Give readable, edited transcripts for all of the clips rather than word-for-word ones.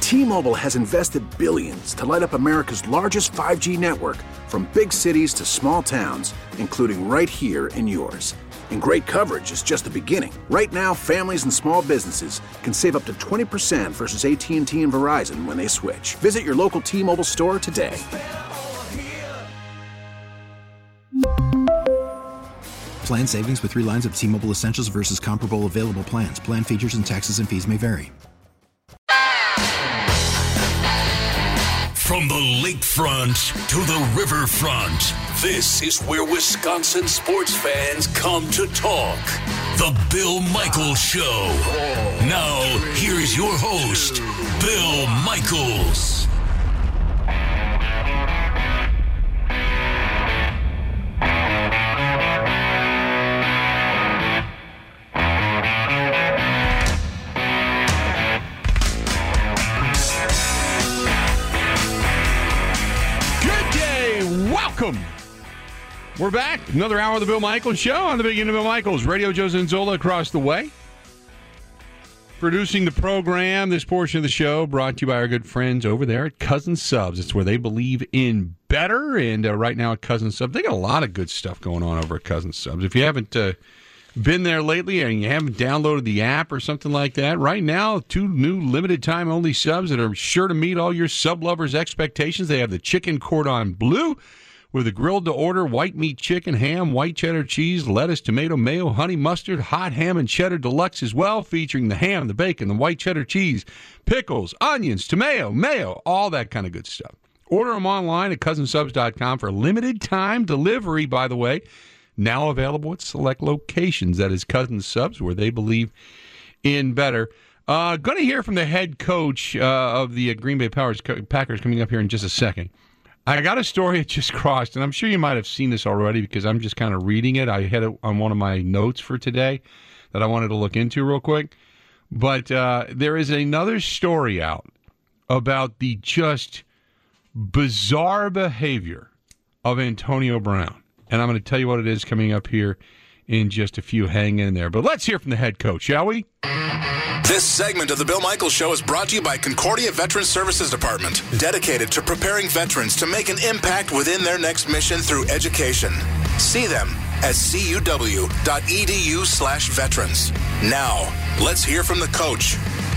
T-Mobile has invested billions to light up America's largest 5G network, from big cities to small towns, including right here in yours. And great coverage is just the beginning. Right now, families and small businesses can save up to 20% versus AT&T and Verizon when they switch. Visit your local T-Mobile store today. Plan savings with 3 lines of T-Mobile Essentials versus comparable available plans. Plan features and taxes and fees may vary. From the lakefront to the riverfront, this is where Wisconsin sports fans come to talk. The Bill Michaels Show. Now, here's your host, Bill Michaels. Welcome. We're back. Another hour of the Bill Michaels Show on the Big End of Bill Michaels. Radio Joe Zanzola across the way. Producing the program, this portion of the show brought to you by our good friends over there at Cousin Subs. It's where they believe in better. And right now at Cousin Subs, they got a lot of good stuff going on over at Cousin Subs. If you haven't been there lately and you haven't downloaded the app or something like that, right now, 2 new limited time only subs that are sure to meet all your sub lovers' expectations. They have the chicken cordon bleu with a grilled to order white meat chicken, ham, white cheddar cheese, lettuce, tomato, mayo, honey mustard, hot ham and cheddar deluxe as well, featuring the ham, the bacon, the white cheddar cheese, pickles, onions, tomato, mayo, all that kind of good stuff. Order them online at cousinsubs.com for limited time delivery, by the way. Now available at select locations. That is Cousin Subs, where they believe in better. Going to hear from the head coach of the Green Bay Packers coming up here in just a second. I got a story that just crossed, and I'm sure you might have seen this already because I'm just kind of reading it. I had it on one of my notes for today that I wanted to look into real quick. But there is another story out about the just bizarre behavior of Antonio Brown. And I'm going to tell you what it is coming up here in just a few. Hang in there. But let's hear from the head coach, shall we? This segment of the Bill Michaels Show is brought to you by Concordia Veterans Services Department, dedicated to preparing veterans to make an impact within their next mission through education. See them at cuw.edu/veterans. Now, let's hear from the coach.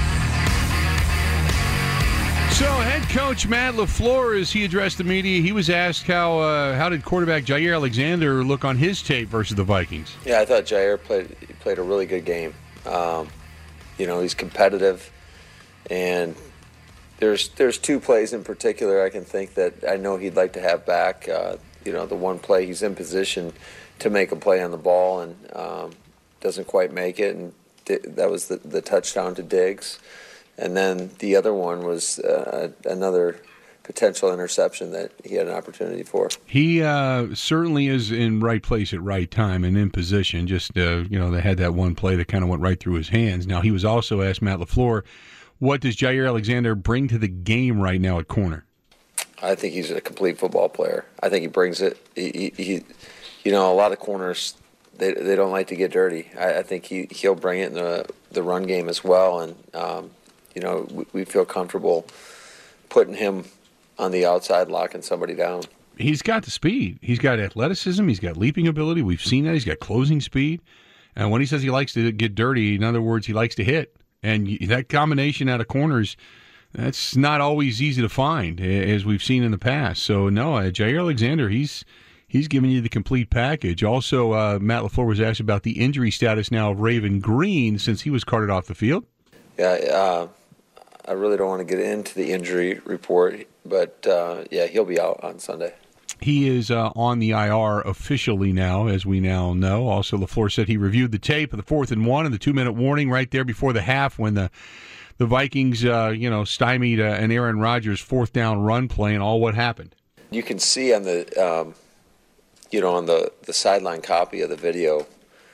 So, head coach Matt LaFleur, as he addressed the media, he was asked how did quarterback Jair Alexander look on his tape versus the Vikings? Yeah, I thought Jair played a really good game. He's competitive, and there's 2 plays in particular I can think that I know he'd like to have back. The one play he's in position to make a play on the ball and doesn't quite make it, and that was the touchdown to Diggs. And then the other one was another potential interception that he had an opportunity for. He certainly is in right place at right time and in position. Just, they had that one play that kind of went right through his hands. Now, he was also asked, Matt LaFleur, what does Jair Alexander bring to the game right now at corner? I think he's a complete football player. I think he brings it. He a lot of corners, they don't like to get dirty. I think he'll bring it in the run game as well. And, we feel comfortable putting him on the outside, locking somebody down. He's got the speed. He's got athleticism. He's got leaping ability. We've seen that. He's got closing speed. And when he says he likes to get dirty, in other words, he likes to hit. And that combination out of corners, that's not always easy to find, as we've seen in the past. So, no, Jair Alexander, he's giving you the complete package. Also, Matt LaFleur was asked about the injury status now of Raven Green since he was carted off the field. Yeah, I really don't want to get into the injury report, but, he'll be out on Sunday. He is on the IR officially now, as we now know. Also, LaFleur said he reviewed the tape of the 4th and 1 and the 2-minute warning right there before the half when the Vikings, stymied an Aaron Rodgers 4th down run play and all what happened. You can see on the, on the sideline copy of the video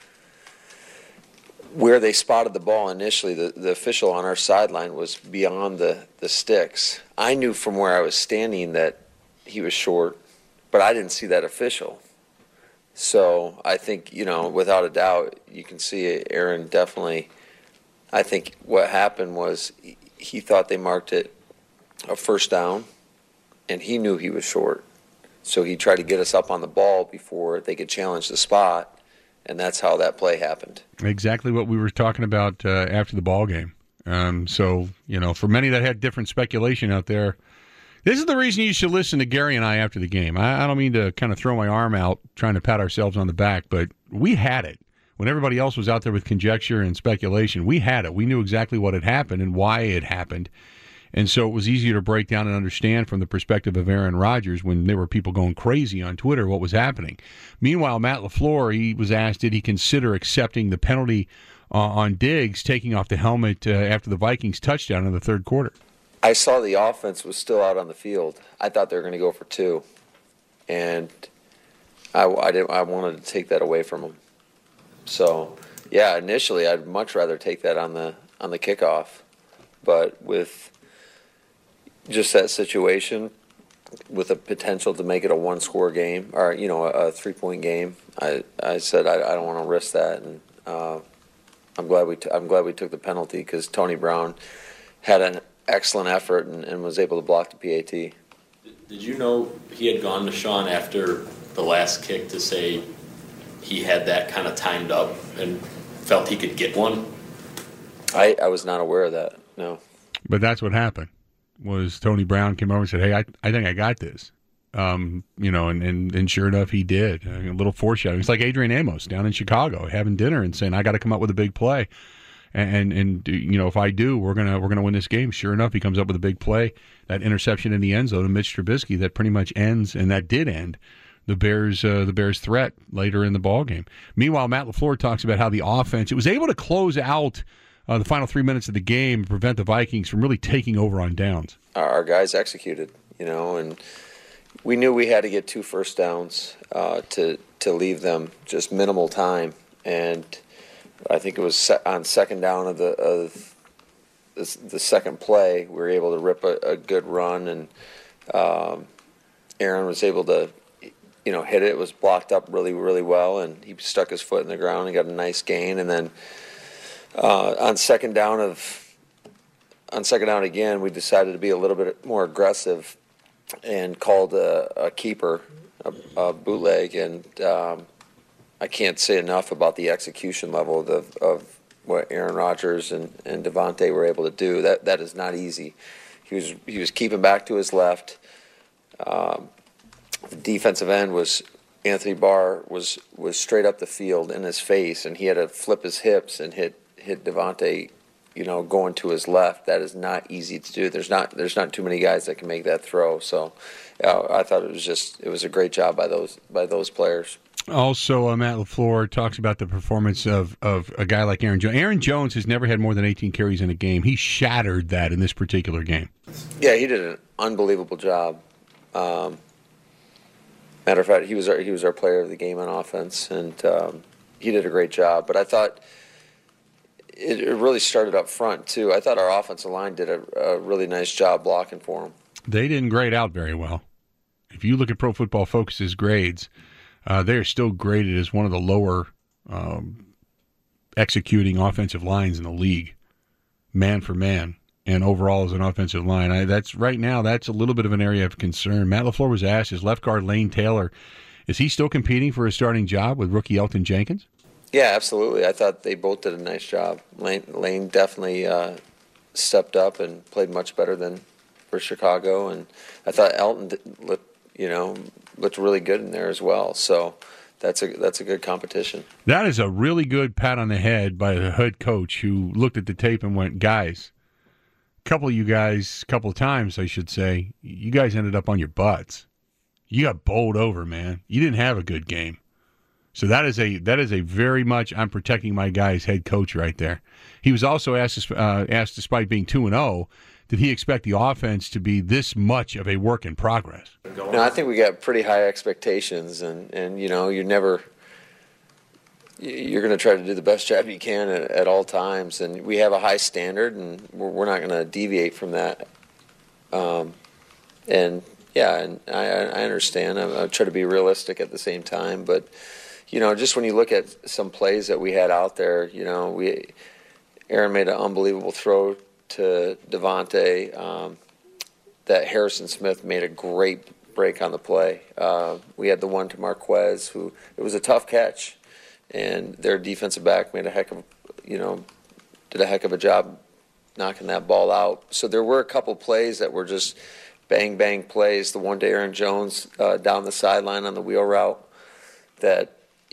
where they spotted the ball initially. The official on our sideline was beyond the sticks. I knew from where I was standing that he was short, but I didn't see that official. So I think, without a doubt, you can see Aaron definitely. I think what happened was he thought they marked it a first down, and he knew he was short. So he tried to get us up on the ball before they could challenge the spot, and that's how that play happened. Exactly what we were talking about after the ball game. So, for many that had different speculation out there, this is the reason you should listen to Gary and I after the game. I don't mean to kind of throw my arm out trying to pat ourselves on the back, but we had it. When everybody else was out there with conjecture and speculation, we had it. We knew exactly what had happened and why it happened. And so it was easier to break down and understand from the perspective of Aaron Rodgers when there were people going crazy on Twitter what was happening. Meanwhile, Matt LaFleur, he was asked, did he consider accepting the penalty on Diggs taking off the helmet after the Vikings touchdown in the third quarter? I saw the offense was still out on the field. I thought they were going to go for 2. And I wanted to take that away from them. So, yeah, initially I'd much rather take that on the kickoff. But with just that situation, with the potential to make it a 1-score game or, a 3-point game, I said I don't want to risk that. And I'm glad we took the penalty because Tony Brown had an excellent effort and was able to block the PAT. Did you know he had gone to Sean after the last kick to say he had that kind of timed up and felt he could get one? I was not aware of that, no. But that's what happened, was Tony Brown came over and said, hey, I think I got this. And sure enough, he did. A little foreshadowing. It's like Adrian Amos down in Chicago having dinner and saying, I got to come up with a big play. And if I do, we're gonna win this game. Sure enough, he comes up with a big play, that interception in the end zone to Mitch Trubisky that pretty much ends, and that did end the Bears' threat later in the ball game. Meanwhile, Matt LaFleur talks about how the offense, it was able to close out the final 3 minutes of the game and prevent the Vikings from really taking over on downs. Our guys executed, and we knew we had to get 2 first downs to leave them just minimal time, and I think it was on second down of the second play, we were able to rip a good run, and Aaron was able to, hit it. It was blocked up really, really well, and he stuck his foot in the ground and got a nice gain. And then on second down again, we decided to be a little bit more aggressive and called a keeper, a bootleg, and I can't say enough about the execution level of what Aaron Rodgers and Devontae were able to do. That is not easy. He was keeping back to his left. The defensive end was Anthony Barr was straight up the field in his face, and he had to flip his hips and hit Devontae, going to his left. That is not easy to do. There's not too many guys that can make that throw. So I thought it was a great job by those players. Also, Matt LaFleur talks about the performance of a guy like Aaron Jones. Aaron Jones has never had more than 18 carries in a game. He shattered that in this particular game. Yeah, he did an unbelievable job. Matter of fact, he was our player of the game on offense, and he did a great job. But I thought it really started up front, too. I thought our offensive line did a really nice job blocking for him. They didn't grade out very well. If you look at Pro Football Focus's grades, they are still graded as one of the lower executing offensive lines in the league, man for man, and overall as an offensive line. That's a little bit of an area of concern. Matt LaFleur was asked, is left guard Lane Taylor, is he still competing for a starting job with rookie Elton Jenkins? Yeah, absolutely. I thought they both did a nice job. Lane definitely stepped up and played much better than for Chicago, and I thought Elton looked really good in there as well. So that's a good competition. That is a really good pat on the head by the head coach who looked at the tape and went, guys, a couple of times, I should say, you guys ended up on your butts. You got bowled over, man. You didn't have a good game. So that is a very much I'm protecting my guy's head coach right there. He was also asked despite being 2-0, did he expect the offense to be this much of a work in progress? No, I think we got pretty high expectations, and you're going to try to do the best job you can at all times, and we have a high standard, and we're not going to deviate from that. And I understand. I try to be realistic at the same time, but just when you look at some plays that we had out there, Aaron made an unbelievable throw to Devontae. that Harrison Smith made a great break on the play. We had the one to Marquez, who it was a tough catch, and their defensive back made did a heck of a job knocking that ball out. So there were a couple plays that were just bang bang plays. The one to Aaron Jones down the sideline on the wheel route that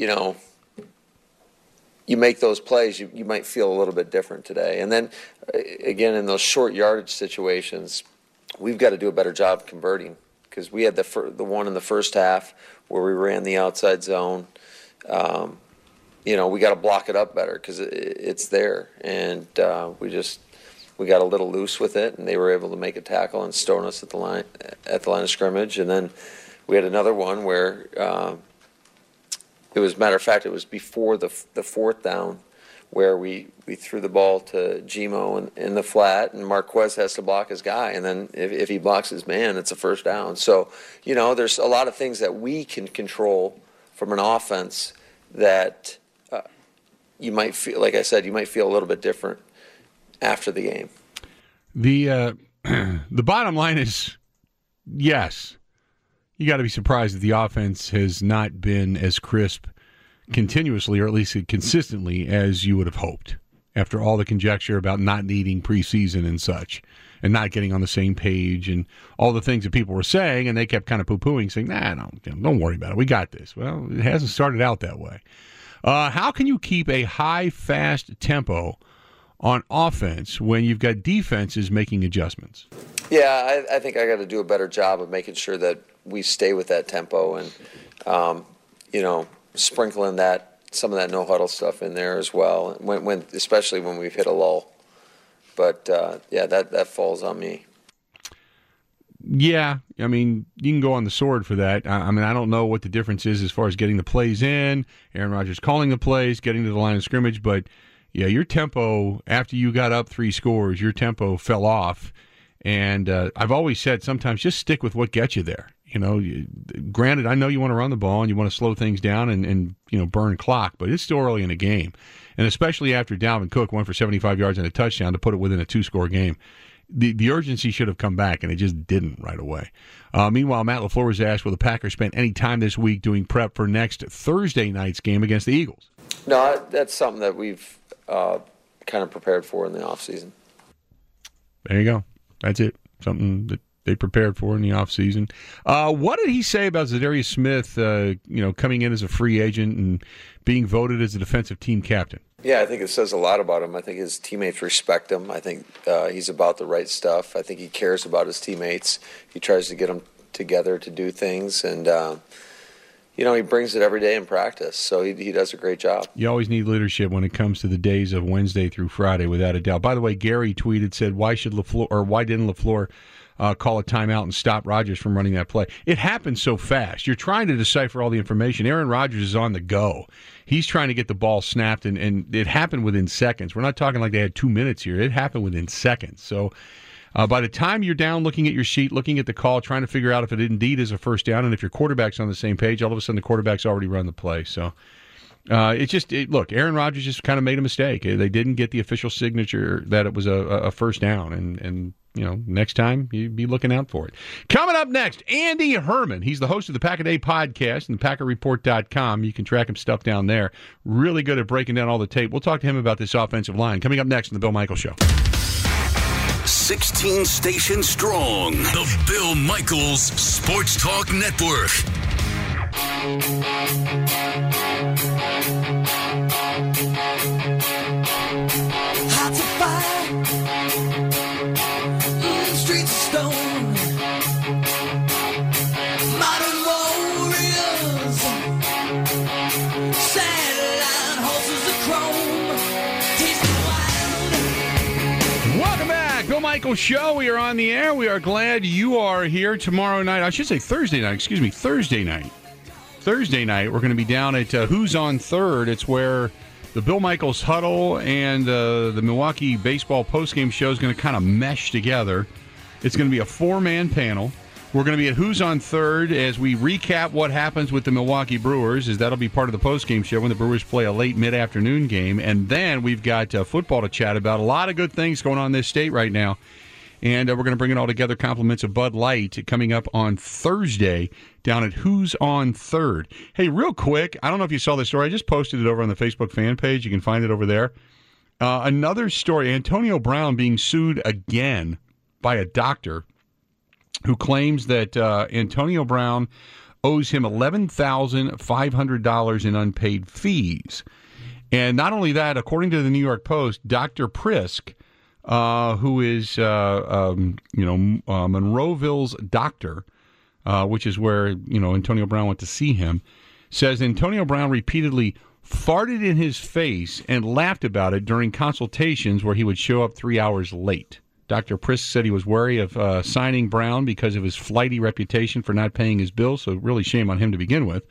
you make those plays, you might feel a little bit different today. And then, again, in those short yardage situations, we've got to do a better job converting, because we had the one in the first half where we ran the outside zone. We got to block it up better because it's there. And we got a little loose with it, and they were able to make a tackle and stone us at the line of scrimmage. And then we had another one where it was, matter of fact, it was before the fourth down where we threw the ball to Gmo in the flat, and Marquez has to block his guy. And then if he blocks his man, it's a first down. So, there's a lot of things that we can control from an offense that you might feel, like I said, you might feel a little bit different after the game. The bottom line is, yes, you got to be surprised that the offense has not been as crisp continuously, or at least consistently, as you would have hoped after all the conjecture about not needing preseason and such, and not getting on the same page, and all the things that people were saying, and they kept kind of poo-pooing, saying, don't worry about it, we got this. Well, it hasn't started out that way. How can you keep a high, fast tempo on offense when you've got defenses making adjustments? Yeah, I think I got to do a better job of making sure that we stay with that tempo, and sprinkling some of that no huddle stuff in there as well. When especially when we've hit a lull. But that falls on me. Yeah, I mean, you can go on the sword for that. I don't know what the difference is as far as getting the plays in, Aaron Rodgers calling the plays, getting to the line of scrimmage, but yeah, your tempo after you got up 3 scores, your tempo fell off. And I've always said sometimes just stick with what gets you there. Granted, I know you want to run the ball and you want to slow things down and burn clock, but it's still early in the game. And especially after Dalvin Cook went for 75 yards and a touchdown to put it within a 2-score game, the urgency should have come back, and it just didn't right away. Meanwhile, Matt LaFleur was asked, will the Packers spend any time this week doing prep for next Thursday night's game against the Eagles? No, that's something that we've kind of prepared for in the offseason. There you go. That's it. Something that they prepared for in the offseason. What did he say about Zadarius Smith, coming in as a free agent and being voted as a defensive team captain? Yeah, I think it says a lot about him. I think his teammates respect him. I think he's about the right stuff. I think he cares about his teammates. He tries to get them together to do things, and he brings it every day in practice. So he does a great job. You always need leadership when it comes to the days of Wednesday through Friday, without a doubt. By the way, Gary said, why didn't LaFleur call a timeout and stop Rodgers from running that play? It happened so fast. You're trying to decipher all the information. Aaron Rodgers is on the go. He's trying to get the ball snapped, and it happened within seconds. We're not talking like they had 2 minutes here. It happened within seconds. So by the time you're down looking at your sheet, looking at the call, trying to figure out if it indeed is a first down, and if your quarterback's on the same page, all of a sudden the quarterback's already run the play. So look, Aaron Rodgers just kind of made a mistake. They didn't get the official signature that it was a first down, and next time you'd be looking out for it. Coming up next, Andy Herman. He's the host of the Pack-A-Day podcast and PackerReport.com. You can track him stuff down there. Really good at breaking down all the tape. We'll talk to him about this offensive line. Coming up next on The Bill Michaels Show. 16 stations strong. The Bill Michaels Sports Talk Network. Hot to fire, streets of stone, modern warriors, satellite horses of chrome, taste the wild. Welcome back, Bill Michaels Show. We are on the air. We are glad you are here tomorrow night. I should say Thursday night. Thursday night. Thursday night, we're going to be down at Who's on Third. It's where the Bill Michaels Huddle and the Milwaukee Baseball postgame show is going to kind of mesh together. It's going to be a 4-man panel. We're going to be at Who's on Third as we recap what happens with the Milwaukee Brewers, as that'll be part of the postgame show when the Brewers play a late mid-afternoon game. And then we've got football to chat about. A lot of good things going on in this state right now. And we're going to bring it all together, compliments of Bud Light, coming up on Thursday down at Who's on Third. Hey, real quick, I don't know if you saw this story. I just posted it over on the Facebook fan page. You can find it over there. Another story, Antonio Brown being sued again by a doctor who claims that Antonio Brown owes him $11,500 in unpaid fees. And not only that, according to the New York Post, Dr. Prisk, who is Monroeville's doctor, which is where Antonio Brown went to see him, says Antonio Brown repeatedly farted in his face and laughed about it during consultations where he would show up 3 hours late. Dr. Prisk said he was wary of signing Brown because of his flighty reputation for not paying his bills, so really shame on him to begin with.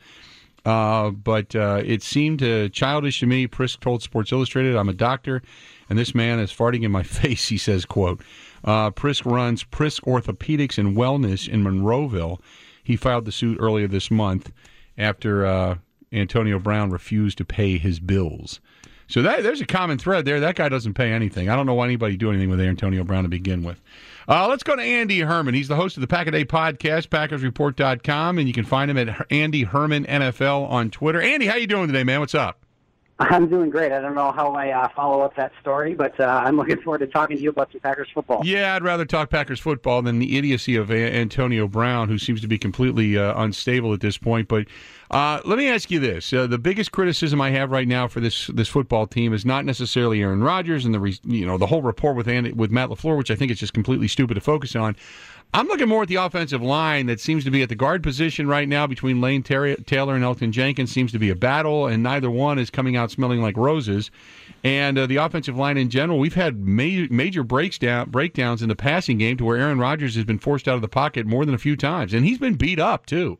But it seemed childish to me. Prisk told Sports Illustrated, "I'm a doctor, and this man is farting in my face," he says, quote. Prisk runs Prisk Orthopedics and Wellness in Monroeville. He filed the suit earlier this month after Antonio Brown refused to pay his bills. So there's a common thread there. That guy doesn't pay anything. I don't know why anybody do anything with Antonio Brown to begin with. Let's go to Andy Herman. He's the host of the Pack-A-Day podcast, PackersReport.com, and you can find him at Andy Herman NFL on Twitter. Andy, how you doing today, man? What's up? I'm doing great. I don't know how I follow up that story, but I'm looking forward to talking to you about some Packers football. Yeah, I'd rather talk Packers football than the idiocy of Antonio Brown, who seems to be completely unstable at this point. But let me ask you this. The biggest criticism I have right now for this football team is not necessarily Aaron Rodgers and the whole rapport with Matt LaFleur, which I think is just completely stupid to focus on. I'm looking more at the offensive line that seems to be at the guard position right now between Lane Taylor and Elgton Jenkins. Seems to be a battle, and neither one is coming out smelling like roses. And the offensive line in general, we've had major breakdowns in the passing game to where Aaron Rodgers has been forced out of the pocket more than a few times, and he's been beat up too.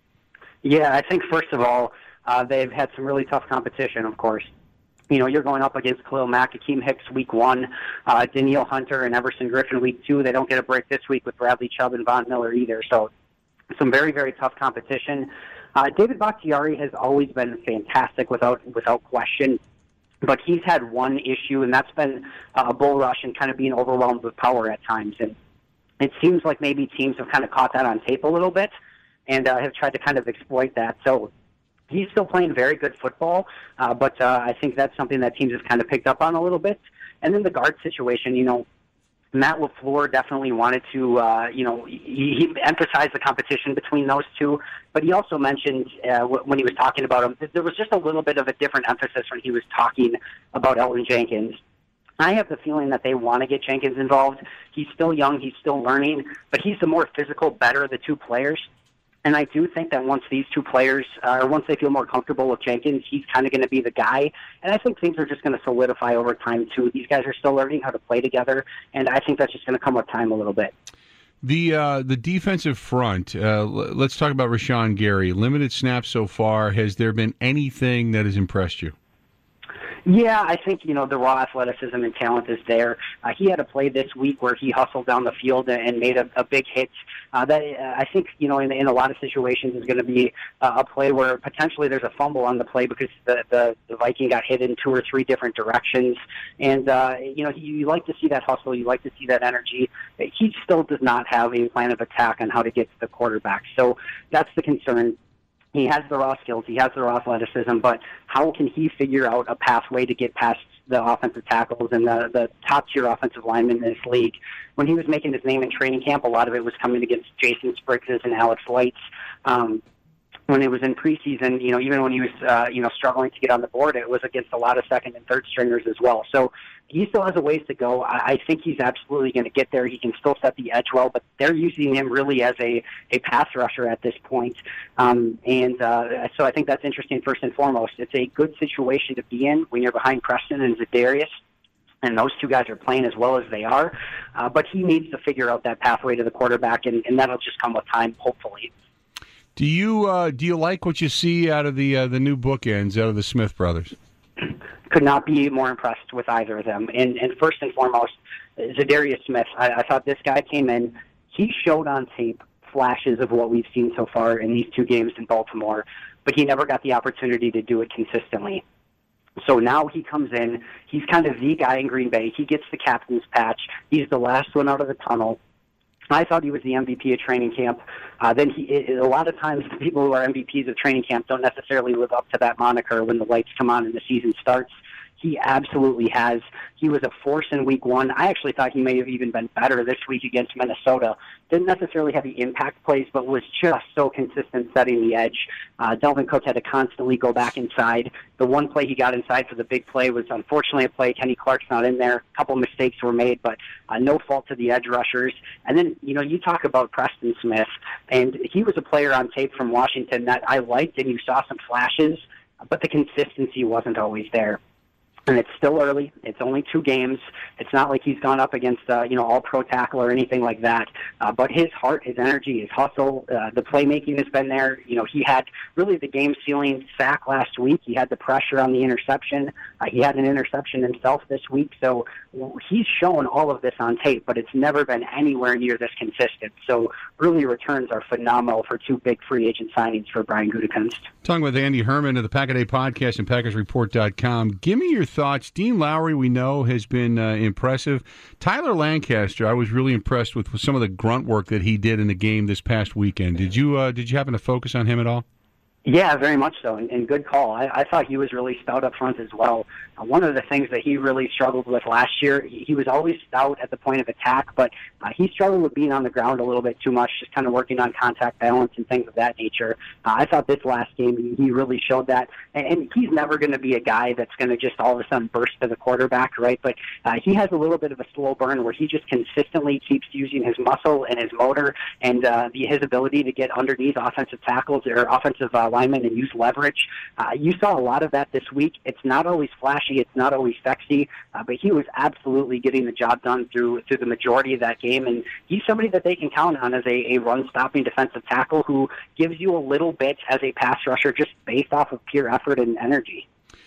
Yeah, I think first of all, they've had some really tough competition, of course. You're going up against Khalil Mack, Akeem Hicks week 1, Danielle Hunter and Everson Griffin week 2. They don't get a break this week with Bradley Chubb and Von Miller either. So some very, very tough competition. David Bakhtiari has always been fantastic without question. But he's had one issue, and that's been a bull rush and kind of being overwhelmed with power at times. And it seems like maybe teams have kind of caught that on tape a little bit and have tried to kind of exploit that. So he's still playing very good football, but I think that's something that teams have kind of picked up on a little bit. And then the guard situation, Matt LaFleur definitely wanted to, he emphasized the competition between those two, but he also mentioned when he was talking about him, there was just a little bit of a different emphasis when he was talking about Elgton Jenkins. I have the feeling that they want to get Jenkins involved. He's still young, he's still learning, but he's the more physical, better of the two players. And I do think that once these two players, once they feel more comfortable with Jenkins, he's kind of going to be the guy. And I think things are just going to solidify over time, too. These guys are still learning how to play together, and I think that's just going to come with time a little bit. The defensive front, let's talk about Rashawn Gary. Limited snaps so far. Has there been anything that has impressed you? Yeah, I think, the raw athleticism and talent is there. He had a play this week where he hustled down the field and made a big hit. That I think, in a lot of situations is going to be a play where potentially there's a fumble on the play because the Viking got hit in 2 or 3 different directions. And, you like to see that hustle. You like to see that energy. He still does not have a plan of attack on how to get to the quarterback. So that's the concern. He has the raw skills, he has the raw athleticism, but how can he figure out a pathway to get past the offensive tackles and the top-tier offensive linemen in this league? When he was making his name in training camp, a lot of it was coming against Jason Spriggs and Alex Lights. When it was in preseason, even when he was, struggling to get on the board, it was against a lot of second and third stringers as well. So he still has a ways to go. I think he's absolutely going to get there. He can still set the edge well, but they're using him really as a pass rusher at this point. So I think that's interesting first and foremost. It's a good situation to be in when you're behind Preston and Za'Darius. And those two guys are playing as well as they are. But he needs to figure out that pathway to the quarterback, and that'll just come with time, hopefully. Do you like what you see out of the new bookends out of the Smith brothers? Could not be more impressed with either of them. And first and foremost, Za'Darius Smith. I thought this guy came in. He showed on tape flashes of what we've seen so far in these 2 games in Baltimore, but he never got the opportunity to do it consistently. So now he comes in. He's kind of the guy in Green Bay. He gets the captain's patch. He's the last one out of the tunnel. I thought he was the MVP of training camp. Then a lot of times the people who are MVPs of training camp don't necessarily live up to that moniker when the lights come on and the season starts. He absolutely has. He was a force in week one. I actually thought he may have even been better this week against Minnesota. Didn't necessarily have the impact plays, but was just so consistent setting the edge. Dalvin Cook had to constantly go back inside. The one play he got inside for the big play was unfortunately a play. Kenny Clark's not in there. A couple mistakes were made, but no fault to the edge rushers. And then, you talk about Preston Smith, and he was a player on tape from Washington that I liked, and you saw some flashes, but the consistency wasn't always there. And it's still early. It's only 2 games. It's not like he's gone up against, all-pro tackle or anything like that. But his heart, his energy, his hustle, the playmaking has been there. He had really the game-sealing sack last week. He had the pressure on the interception. He had an interception himself this week. So he's shown all of this on tape, but it's never been anywhere near this consistent. So early returns are phenomenal for 2 big free agent signings for Brian Gutekunst. Talking with Andy Herman of the Pack-A-Day Podcast and PackersReport.com. Give me your thoughts. Dean Lowry, we know, has been impressive. Tyler Lancaster, I was really impressed with some of the grunt work that he did in the game this past weekend. Did you happen to focus on him at all? Yeah, very much so, and good call. I thought he was really stout up front as well. One of the things that he really struggled with last year, he was always stout at the point of attack, but he struggled with being on the ground a little bit too much, just kind of working on contact balance and things of that nature. I thought this last game he really showed that, and he's never going to be a guy that's going to just all of a sudden burst to the quarterback, right? But he has a little bit of a slow burn where he just consistently keeps using his muscle and his motor and his ability to get underneath offensive tackles or offensive linemen and use leverage. You saw a lot of that this week. It's not always flashy. It's not always sexy, but he was absolutely getting the job done through the majority of that game, and he's somebody that they can count on as a run-stopping defensive tackle who gives you a little bit as a pass rusher just based off of pure effort and energy.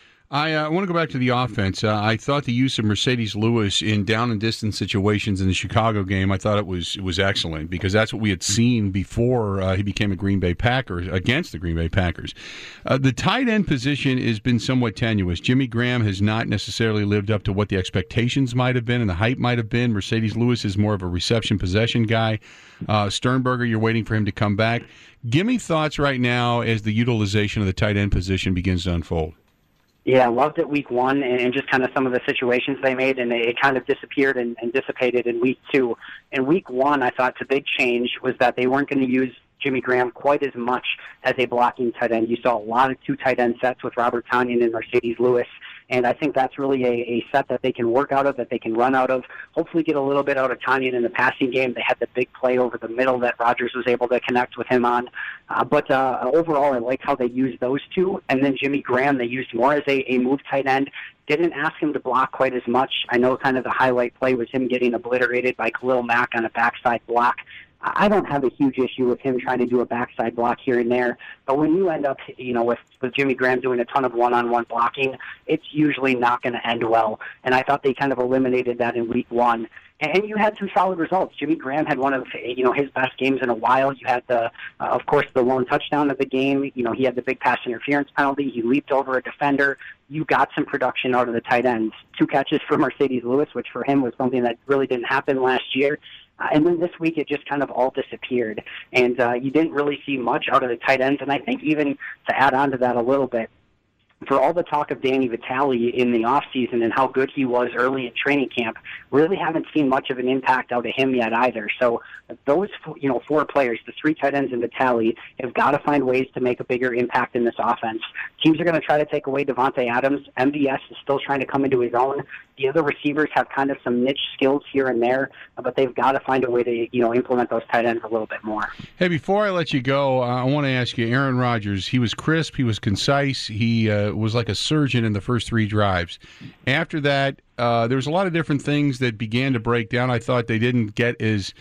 I want to go back to the offense. I thought the use of Mercedes Lewis in down and distance situations in the Chicago game, I thought it was excellent because that's what we had seen before he became a Green Bay Packer against the Green Bay Packers. The tight end position has been somewhat tenuous. Jimmy Graham has not necessarily lived up to what the expectations might have been and the hype might have been. Mercedes Lewis is more of a reception possession guy. Sternberger, you're waiting for him to come back. Give me thoughts right now as the utilization of the tight end position begins to unfold. Yeah, loved it week one and just kind of some of the situations they made, and it kind of disappeared and dissipated in week two. In week one, I thought the big change was that they weren't going to use Jimmy Graham quite as much as a blocking tight end. You saw a lot of 2 tight end sets with Robert Tonyan and Mercedes Lewis, and I think that's really a set that they can work out of, that they can run out of, hopefully get a little bit out of Tonyan in the passing game. They had the big play over the middle that Rodgers was able to connect with him on. But overall, I like how they used those 2. And then Jimmy Graham, they used more as a move tight end. Didn't ask him to block quite as much. I know kind of the highlight play was him getting obliterated by Khalil Mack on a backside block. I don't have a huge issue with him trying to do a backside block here and there, but when you end up, with Jimmy Graham doing a ton of one-on-one blocking, it's usually not going to end well. And I thought they kind of eliminated that in week one. And you had some solid results. Jimmy Graham had one of his best games in a while. You had of course, the lone touchdown of the game. He had the big pass interference penalty. He leaped over a defender. You got some production out of the tight ends. 2 catches for Mercedes Lewis, which for him was something that really didn't happen last year. And then this week it just kind of all disappeared. And you didn't really see much out of the tight ends. And I think even to add on to that a little bit, for all the talk of Danny Vitale in the offseason and how good he was early in training camp, really haven't seen much of an impact out of him yet either. So those 4 players, the 3 tight ends and Vitale, have got to find ways to make a bigger impact in this offense. Teams are going to try to take away Devontae Adams. MVS is still trying to come into his own. The other receivers have kind of some niche skills here and there, but they've got to find a way to implement those tight ends a little bit more. Hey, before I let you go, I want to ask you, Aaron Rodgers, he was crisp, he was concise, he was like a surgeon in the first 3 drives. After that, there was a lot of different things that began to break down. I thought they didn't get as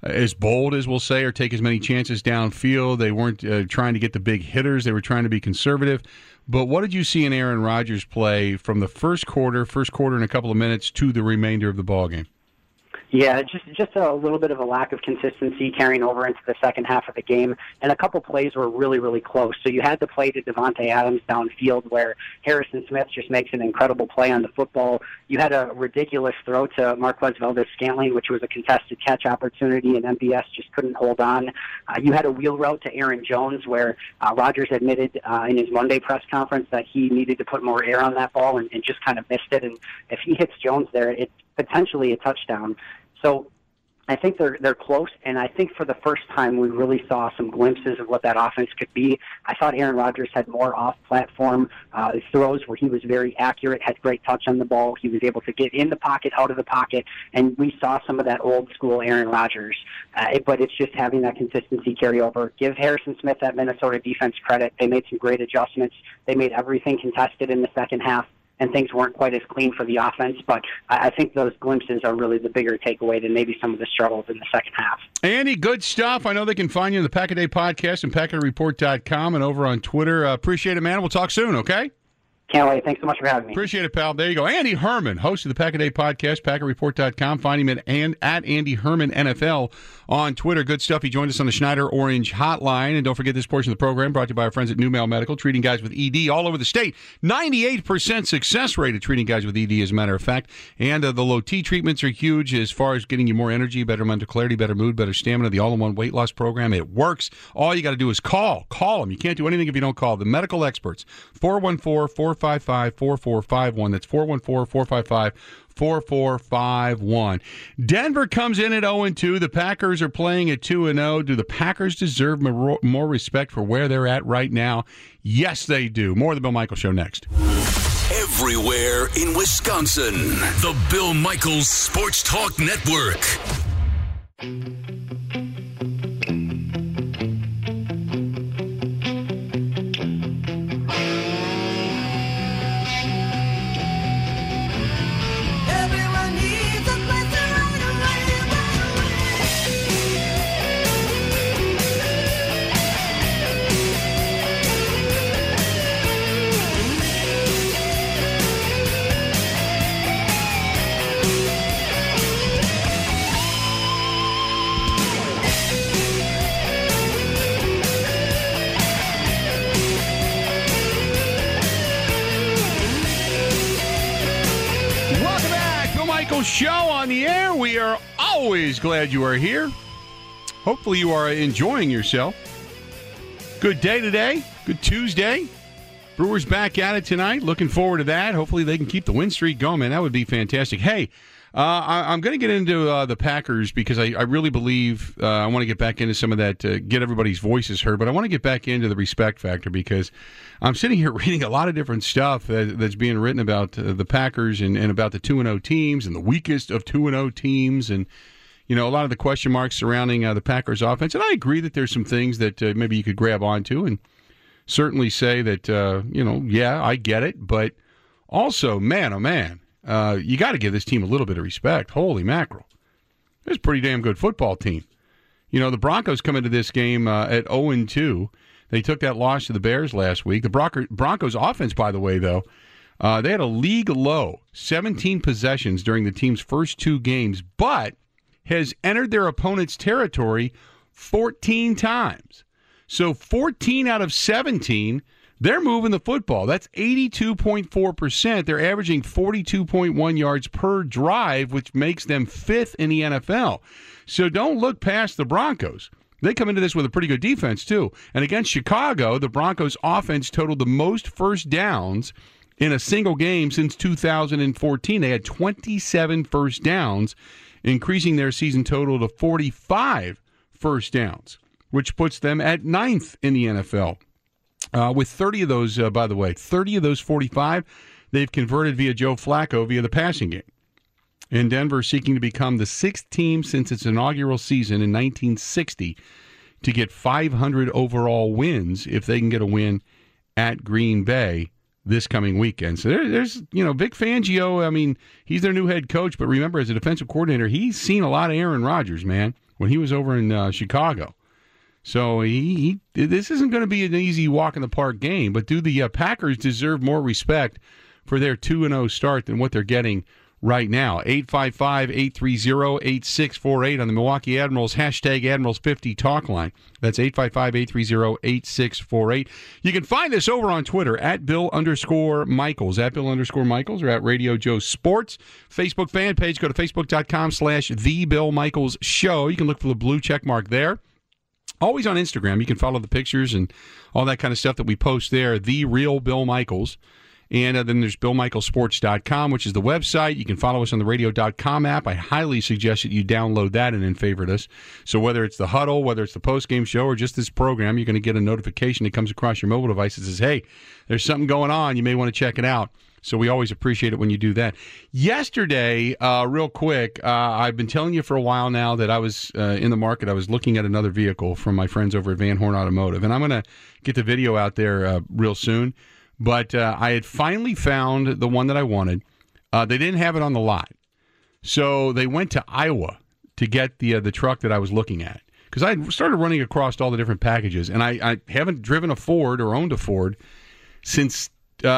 bold, as we'll say, or take as many chances downfield. They weren't trying to get the big hitters. They were trying to be conservative. But what did you see in Aaron Rodgers play from the first quarter and a couple of minutes to the remainder of the ballgame? Yeah, just a little bit of a lack of consistency carrying over into the second half of the game, and a couple plays were really, really close. So you had the play to Devontae Adams downfield where Harrison Smith just makes an incredible play on the football. You had a ridiculous throw to Marquez Valdes-Scantling, which was a contested catch opportunity, and MVS just couldn't hold on. You had a wheel route to Aaron Jones where Rodgers admitted in his Monday press conference that he needed to put more air on that ball and just kind of missed it. And if he hits Jones there, it's potentially a touchdown. So I think they're close, and I think for the first time we really saw some glimpses of what that offense could be. I thought Aaron Rodgers had more off-platform throws where he was very accurate, had great touch on the ball. He was able to get in the pocket, out of the pocket, and we saw some of that old-school Aaron Rodgers. But it's just having that consistency carry over. Give Harrison Smith, that Minnesota defense, credit. They made some great adjustments. They made everything contested in the second half, and things weren't quite as clean for the offense, but I think those glimpses are really the bigger takeaway than maybe some of the struggles in the second half. Andy, good stuff. I know they can find you in the Pack-A-Day podcast and PackADayReport.com and over on Twitter. Appreciate it, man. We'll talk soon, okay? Can't wait. Thanks so much for having me. Appreciate it, pal. There you go. Andy Herman, host of the Pack-A-Day podcast, PackADayReport.com. Find him at Andy Herman NFL on Twitter. Good stuff. He joined us on the Schneider Orange Hotline. And don't forget this portion of the program brought to you by our friends at New Mail Medical, treating guys with ED all over the state. 98% success rate of treating guys with ED, as a matter of fact. And the low T treatments are huge as far as getting you more energy, better mental clarity, better mood, better stamina. The all-in-one weight loss program, it works. All you got to do is call. Call them. You can't do anything if you don't call. The medical experts, 414-455-4451. That's 414-455-4451. Denver comes in at 0-2. The Packers are playing at 2-0. Do the Packers deserve more respect for where they're at right now? Yes, they do. More of the Bill Michaels Show next. Everywhere in Wisconsin, the Bill Michaels Sports Talk Network. Show on the air. We are always glad you are here. Hopefully you are enjoying yourself. Good day today. Good Tuesday. Brewers back at it tonight. Looking forward to that. Hopefully they can keep the win streak going, man. That would be fantastic. Hey, I'm going to get into the Packers because I really believe I want to get back into some of that, get everybody's voices heard, but I want to get back into the respect factor because I'm sitting here reading a lot of different stuff that's being written about the Packers and about the 2-0 teams and the weakest of 2-0 teams and, you know, a lot of the question marks surrounding the Packers offense. And I agree that there's some things that maybe you could grab onto and certainly say that, yeah, I get it. But also, man, oh, man. You got to give this team a little bit of respect. Holy mackerel. It's a pretty damn good football team. You know, the Broncos come into this game at 0-2. They took that loss to the Bears last week. The Broncos offense, by the way, though, they had a league low 17 possessions during the team's first two games, but has entered their opponent's territory 14 times. So 14 out of 17, they're moving the football. That's 82.4%. They're averaging 42.1 yards per drive, which makes them fifth in the NFL. So don't look past the Broncos. They come into this with a pretty good defense, too. And against Chicago, the Broncos' offense totaled the most first downs in a single game since 2014. They had 27 first downs, increasing their season total to 45 first downs, which puts them at ninth in the NFL. With 30 of those, by the way, 30 of those 45, they've converted via Joe Flacco via the passing game. And Denver seeking to become the sixth team since its inaugural season in 1960 to get 500 overall wins if they can get a win at Green Bay this coming weekend. So there's, Vic Fangio, I mean, he's their new head coach, but remember, as a defensive coordinator, he's seen a lot of Aaron Rodgers, man, when he was over in Chicago. So this isn't going to be an easy walk-in-the-park game, but do the Packers deserve more respect for their 2-0 start than what they're getting right now. 855-830-8648 on the Milwaukee Admirals, hashtag Admirals50 talk line. That's 855-830-8648. You can find us over on Twitter at Bill_Michaels, at Bill_Michaels, or at Radio Joe Sports. Facebook fan page, go to facebook.com/The Bill Michaels Show. You can look for the blue check mark there. Always on Instagram. You can follow the pictures and all that kind of stuff that we post there, The Real Bill Michaels. And then there's BillMichaelSports.com, which is the website. You can follow us on the Radio.com app. I highly suggest that you download that and then favorite us. So whether it's the huddle, whether it's the post-game show, or just this program, you're going to get a notification that comes across your mobile device that says, hey, there's something going on. You may want to check it out. So we always appreciate it when you do that. Yesterday, real quick, I've been telling you for a while now that I was in the market. I was looking at another vehicle from my friends over at Van Horn Automotive. And I'm going to get the video out there real soon. But I had finally found the one that I wanted. They didn't have it on the lot. So they went to Iowa to get the truck that I was looking at. Because I started running across all the different packages. And I haven't driven a Ford or owned a Ford since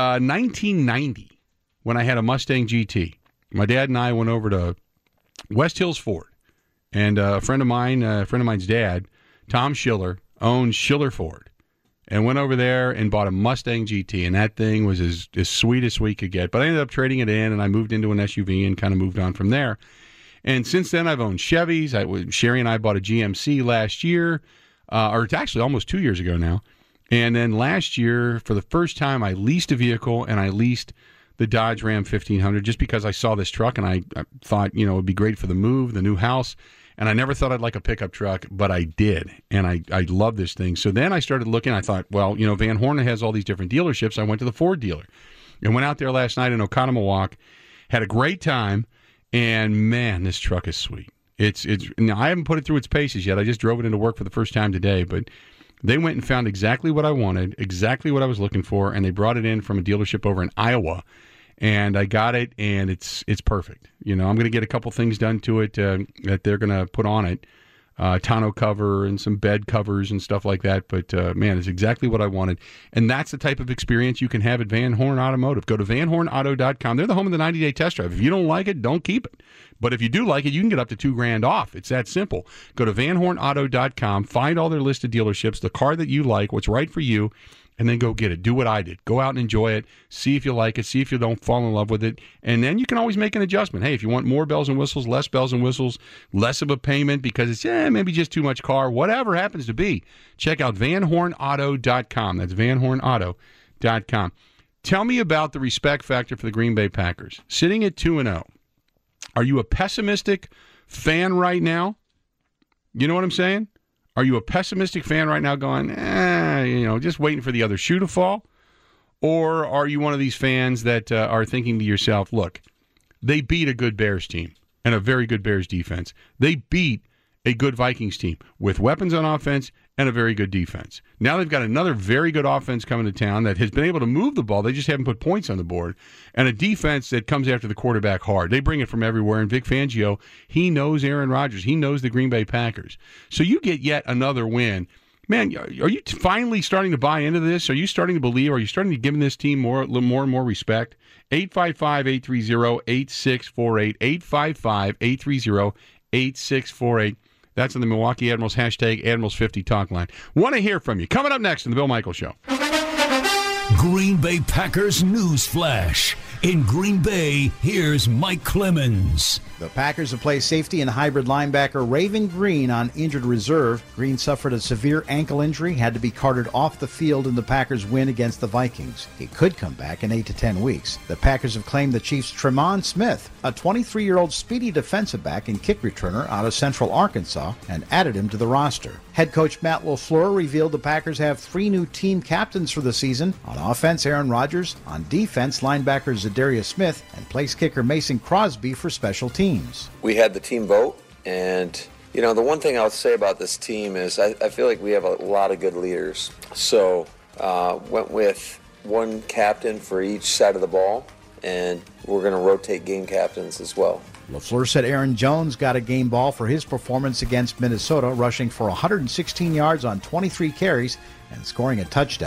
1990 when I had a Mustang GT. My dad and I went over to West Hills Ford. And a friend of mine's dad, Tom Schiller, owned Schiller Ford. And went over there and bought a Mustang GT, and that thing was as sweet as sweet could get. But I ended up trading it in, and I moved into an SUV and kind of moved on from there. And since then, I've owned Chevys. Sherry and I bought a GMC last year, or it's actually almost 2 years ago now. And then last year, for the first time, I leased a vehicle, and I leased the Dodge Ram 1500 just because I saw this truck, and I thought, it would be great for the move, the new house. And I never thought I'd like a pickup truck, but I did. And I love this thing. So then I started looking. I thought, well, Van Horn has all these different dealerships. I went to the Ford dealer and went out there last night in Oconomowoc, had a great time. And, man, this truck is sweet. It's now, I haven't put it through its paces yet. I just drove it into work for the first time today. But they went and found exactly what I wanted, exactly what I was looking for, and they brought it in from a dealership over in Iowa. And I got it, and it's perfect. I'm going to get a couple things done to it that they're going to put on it, tonneau cover and some bed covers and stuff like that. But, man, it's exactly what I wanted. And that's the type of experience you can have at Van Horn Automotive. Go to VanHornAuto.com. They're the home of the 90-day test drive. If you don't like it, don't keep it. But if you do like it, you can get up to $2,000 off. It's that simple. Go to VanHornAuto.com. Find all their listed dealerships, the car that you like, what's right for you, and then go get it. Do what I did. Go out and enjoy it. See if you like it. See if you don't fall in love with it. And then you can always make an adjustment. Hey, if you want more bells and whistles, less bells and whistles, less of a payment because it's maybe just too much car, whatever happens to be, check out VanHornAuto.com. That's VanHornAuto.com. Tell me about the respect factor for the Green Bay Packers. Sitting at 2-0, are you a pessimistic fan right now? You know what I'm saying? Are you a pessimistic fan right now going, just waiting for the other shoe to fall? Or are you one of these fans that are thinking to yourself, look, they beat a good Bears team and a very good Bears defense. They beat a good Vikings team with weapons on offense and a very good defense. Now they've got another very good offense coming to town that has been able to move the ball. They just haven't put points on the board. And a defense that comes after the quarterback hard. They bring it from everywhere. And Vic Fangio, he knows Aaron Rodgers. He knows the Green Bay Packers. So you get yet another win. Man, are you finally starting to buy into this? Are you starting to believe? Are you starting to give this team more and more respect? 855-830-8648. 855-830-8648. That's on the Milwaukee Admirals, hashtag Admirals50 talk line. Want to hear from you. Coming up next on The Bill Michaels Show. Green Bay Packers News Flash. In Green Bay, here's Mike Clemens. The Packers have placed safety and hybrid linebacker Raven Green on injured reserve. Green suffered a severe ankle injury, had to be carted off the field in the Packers' win against the Vikings. He could come back in 8 to 10 weeks. The Packers have claimed the Chiefs' Tremont Smith, a 23-year-old speedy defensive back and kick returner out of Central Arkansas, and added him to the roster. Head coach Matt LaFleur revealed the Packers have 3 new team captains for the season. On offense, Aaron Rodgers. On defense, linebacker Zadarius Smith, and place kicker Mason Crosby for special teams. We had the team vote, and the one thing I'll say about this team is I feel like we have a lot of good leaders. So went with one captain for each side of the ball, and we're going to rotate game captains as well. LaFleur said Aaron Jones got a game ball for his performance against Minnesota, rushing for 116 yards on 23 carries and scoring a touchdown.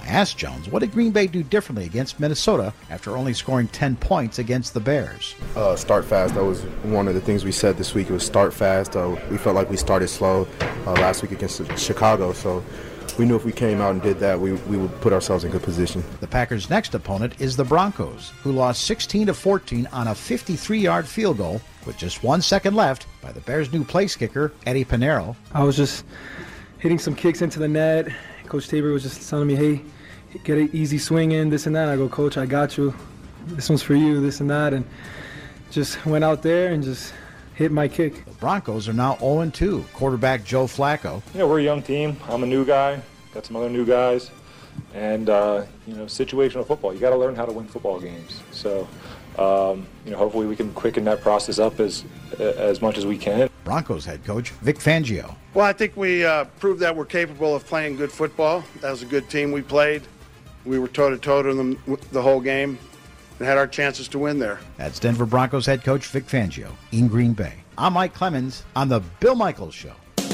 I asked Jones, what did Green Bay do differently against Minnesota after only scoring 10 points against the Bears? Start fast. That was one of the things we said this week. It was start fast. We felt like we started slow last week against Chicago, so we knew if we came out and did that, we would put ourselves in good position. The Packers' next opponent is the Broncos, who lost 16-14 on a 53-yard field goal with just 1 second left by the Bears' new place kicker, Eddie Pinero. I was just hitting some kicks into the net. Coach Tabor was just telling me, hey, get an easy swing in, this and that. I go, Coach, I got you. This one's for you, this and that. And just went out there and just hit my kick. The Broncos are now 0-2. Quarterback Joe Flacco. We're a young team. I'm a new guy. Got some other new guys. And, situational football. You got to learn how to win football games. So, hopefully we can quicken that process up as much as we can. Broncos head coach Vic Fangio. Well, I think we proved that we're capable of playing good football. That was a good team we played. We were toe-to-toe to them the whole game and had our chances to win there. That's Denver Broncos head coach Vic Fangio in Green Bay. I'm Mike Clemens on The Bill Michaels Show.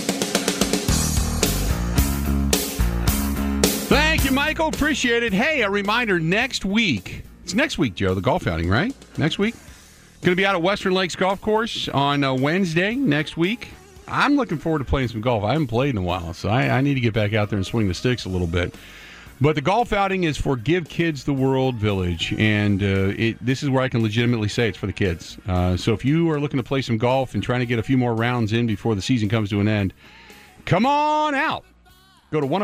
Thank you, Michael. Appreciate it. Hey, a reminder, next week. It's next week, Joe, the golf outing, right? Next week? Going to be out at Western Lakes Golf Course on Wednesday next week. I'm looking forward to playing some golf. I haven't played in a while, so I need to get back out there and swing the sticks a little bit. But the golf outing is for Give Kids the World Village, and this is where I can legitimately say it's for the kids. So if you are looking to play some golf and trying to get a few more rounds in before the season comes to an end, come on out. Go to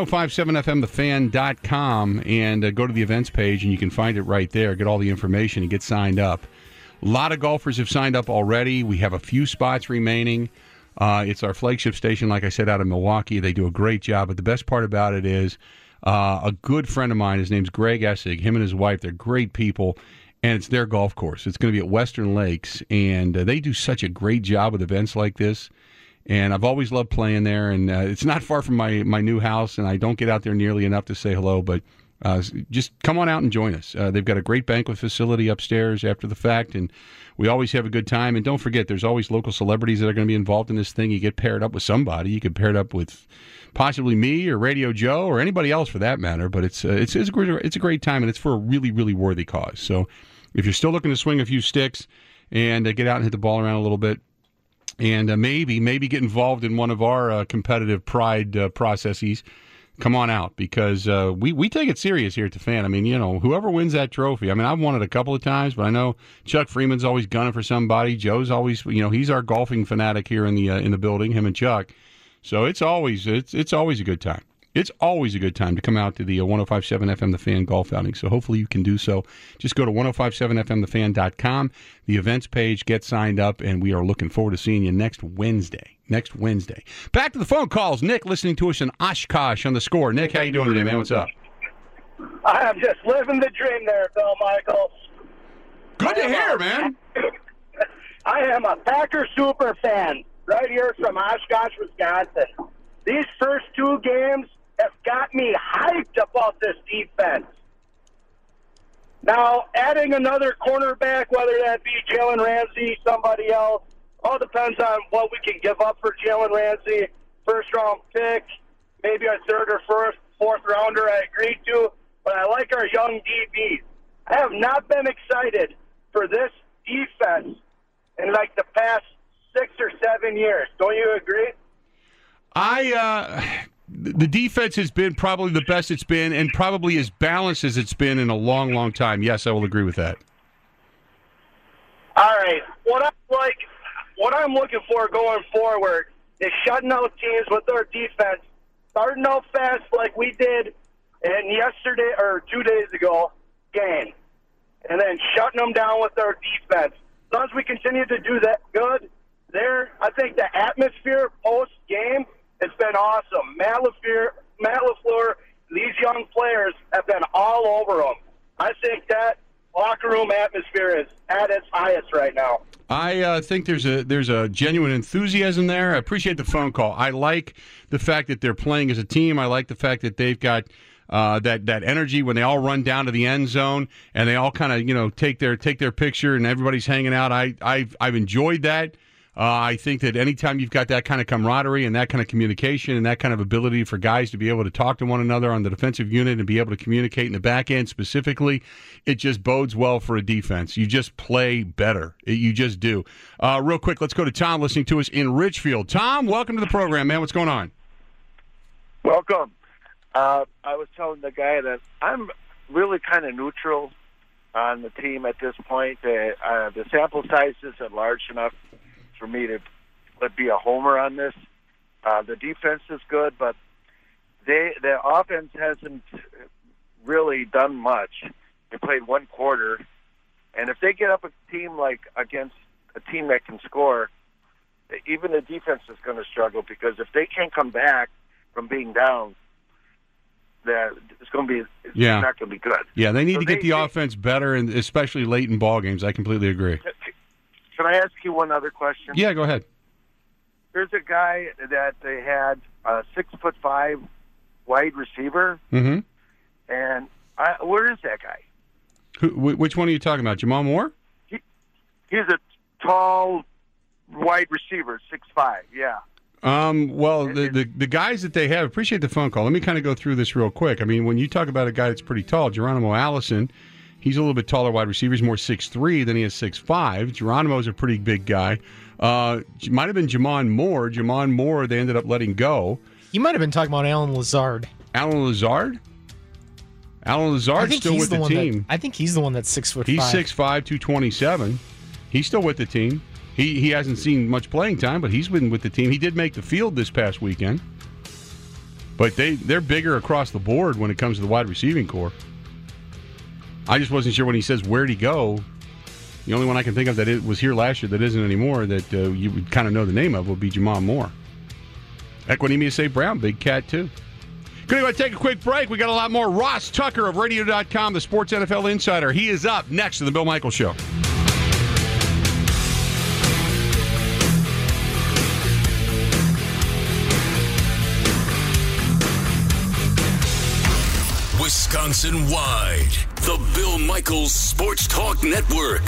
1057fmthefan.com and go to the events page, and you can find it right there. Get all the information and get signed up. A lot of golfers have signed up already. We have a few spots remaining. It's our flagship station, like I said, out of Milwaukee. They do a great job. But the best part about it is a good friend of mine, his name's Greg Essig, him and his wife, they're great people, and it's their golf course. It's going to be at Western Lakes, and they do such a great job with events like this. And I've always loved playing there, and it's not far from my new house, and I don't get out there nearly enough to say hello, but just come on out and join us. They've got a great banquet facility upstairs after the fact, and we always have a good time. And don't forget, there's always local celebrities that are going to be involved in this thing. You get paired up with somebody. You could pair it up with possibly me or Radio Joe or anybody else for that matter, but it's a great time, and it's for a really, really worthy cause. So if you're still looking to swing a few sticks and get out and hit the ball around a little bit, and maybe get involved in one of our competitive pride processes, come on out, because we take it serious here at the Fan. I mean, whoever wins that trophy, I mean, I've won it a couple of times, but I know Chuck Freeman's always gunning for somebody. Joe's always, he's our golfing fanatic here in the building, him and Chuck. So it's always a good time. It's always a good time to come out to the 105.7 FM The Fan golf outing. So hopefully you can do so. Just go to 1057fmthefan.com, the events page, get signed up, and we are looking forward to seeing you next Wednesday. Back to the phone calls. Nick listening to us in Oshkosh on The Score. Nick, how you doing today, man? What's up? I am just living the dream there, Bill Michaels. Good to hear, man. I am a Packer super fan right here from Oshkosh, Wisconsin. These first two games have got me hyped about this defense. Now, adding another cornerback, whether that be Jalen Ramsey, somebody else, all depends on what we can give up for Jalen Ramsey. First-round pick, maybe a third or fourth rounder I agree to, but I like our young DBs. I have not been excited for this defense in like the past 6 or 7 years. Don't you agree? The defense has been probably the best it's been, and probably as balanced as it's been in a long, long time. Yes, I will agree with that. All right. What I'm looking for going forward is shutting out teams with their defense, starting out fast like we did in yesterday or 2 days ago game, and then shutting them down with their defense. As long as we continue to do that good there, I think the atmosphere post-game has been awesome. Matt LaFleur, these young players have been all over them. I think that locker room atmosphere is at its highest right now. I think there's a genuine enthusiasm there. I appreciate the phone call. I like the fact that they're playing as a team. I like the fact that they've got that energy when they all run down to the end zone and they all kind of take their picture and everybody's hanging out. I've enjoyed that. I think that anytime you've got that kind of camaraderie and that kind of communication and that kind of ability for guys to be able to talk to one another on the defensive unit and be able to communicate in the back end specifically, it just bodes well for a defense. You just play better. You just do. Real quick, let's go to Tom listening to us in Richfield. Tom, welcome to the program, man. What's going on? Welcome. I was telling the guy that I'm really kind of neutral on the team at this point. The sample size isn't large enough for me to be a homer on this. The defense is good, but the offense hasn't really done much. They played one quarter, and if they get up a team like against a team that can score, even the defense is going to struggle, because if they can't come back from being down, that it's going to be not going to be good. Yeah, they need to get the offense better, and especially late in ball games. I completely agree. Can I ask you one other question? Yeah, go ahead. There's a guy that they had, a 6'5" wide receiver, Mm-hmm. and where is that guy? Which one are you talking about? Jamal Moore? He's a tall wide receiver, 6'5", yeah. Well, the guys that they have, appreciate the phone call. Let me kind of go through this real quick. I mean, when you talk about a guy that's pretty tall, Geronimo Allison, he's a little bit taller wide receiver. He's more 6'3" than he is 6'5". Geronimo's a pretty big guy. Might have been Jamon Moore. Jamon Moore, they ended up letting go. You might have been talking about Alan Lazard. Alan Lazard? Alan Lazard's still with the team. I think he's the one that's 6'5". He's 6'5", 227. He's still with the team. He hasn't seen much playing time, but he's been with the team. He did make the field this past weekend. But they're bigger across the board when it comes to the wide receiving core. I just wasn't sure when he says where'd he go. The only one I can think of that it was here last year that isn't anymore that you would kind of know the name of would be Jamon Moore. Equinemius St. Brown, big cat too. Going to take a quick break. We got a lot more. Ross Tucker of Radio.com, the Sports NFL Insider. He is up next to the Bill Michaels Show. Wisconsin-wide, the Bill Michaels Sports Talk Network.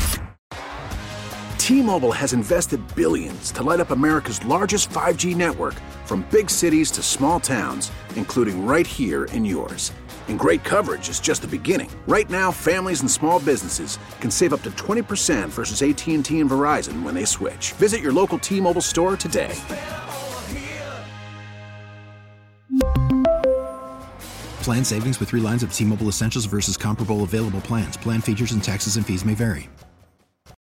T-Mobile has invested billions to light up America's largest 5G network, from big cities to small towns, including right here in yours. And great coverage is just the beginning. Right now, families and small businesses can save up to 20% versus AT&T and Verizon when they switch. Visit your local T-Mobile store today. Plan savings with 3 lines of T-Mobile Essentials versus comparable available plans. Plan features and taxes and fees may vary.